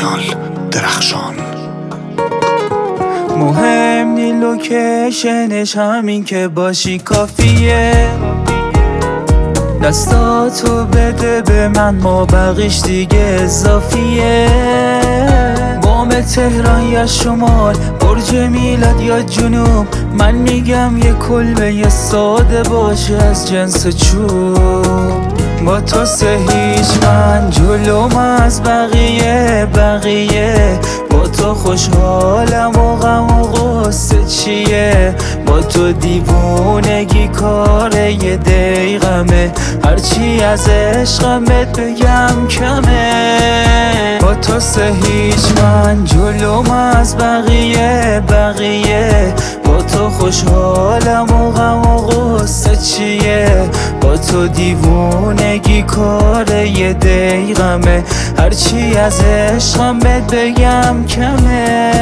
دانیال درخشان. مهم نی لوکیشنش، همین که باشی کافیه. دستاتو بده به من، ما بقیش دیگه اضافیه. بام تهران یا شمال، برج میلاد یا جنوب، من میگم یه کلبه یه ساده باشه از جنس چوب. با تو هیچ من جلوم از بقیه. با تو خوشحالم و غم و غصه چیه؟ با تو دیوونگی کار یه دقیقمه، هرچی از عشقمت بگم کمه. با تو هیچ من جلوم از بقیه. با تو خوشحالم و غم و غصه چیه؟ با تو دیوونگی کار یه دقیقمه، هرچی از عشقم بهت بگم کمه.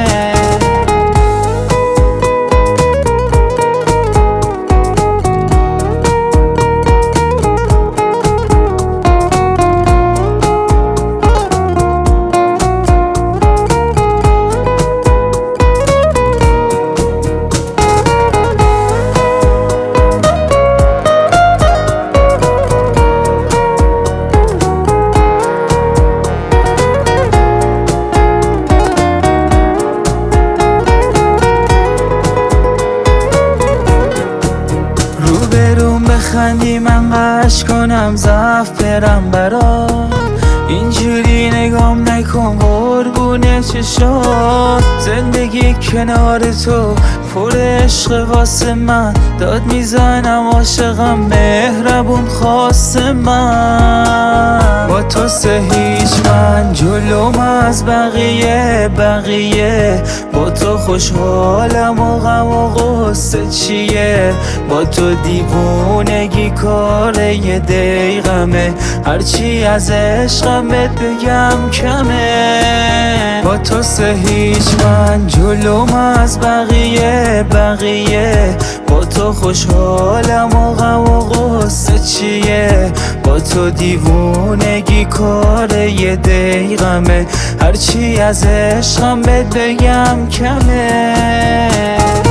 بخندی من قش کنم ضعف برم برا، اینجوری نگام نکن قربون چشات. زندگی کنار تو پر عشق واسه من، داد میزنم عاشقم مهربون خواست من. با تو هیچ من جلوم از بقیه. با تو خوشحالم و غم و غصه چیه؟ با تو دیوونگی کار یه دقیقمه، هرچی از عشقم بهت بگم کمه. با تو هیچ من جلوم از بقیه. با تو خوشحالم و غم و غصه چیه؟ با تو دیوونگی کار یه دقیقمه، هرچی از عشقم بهت بگم کمه.